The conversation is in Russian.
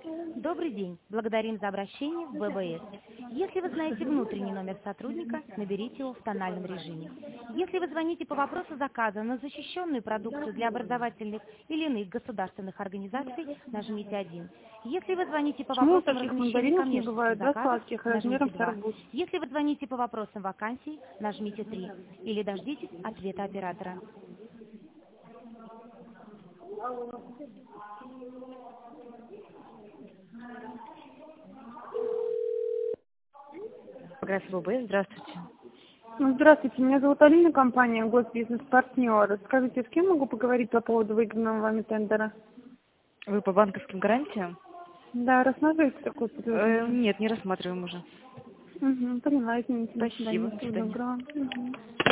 Добрый день. Благодарим за обращение в ВВС. Если вы знаете внутренний номер сотрудника, наберите его в тональном режиме. Если вы звоните по вопросу заказа на защищенную продукцию для образовательных или иных государственных организаций, нажмите 1. Если вы звоните по Почему у вопросам таких размещения мандаринов не коммерческих бывает 2 заказов, сладких нажмите размером с 2. арбуз? Если вы звоните по вопросам вакансий, нажмите 3. Или дождитесь ответа оператора. Прогресс ВВС, здравствуйте. Здравствуйте, меня зовут Алина, компания Госбизнес-партнер. Скажите, с кем могу поговорить по поводу выигранного вами тендера? Вы по банковским гарантиям? Да, рассмотрите такое предложение. Нет, не рассматриваем уже. Поняла, извините. До Спасибо. свидания. До Всего свидания. доброго.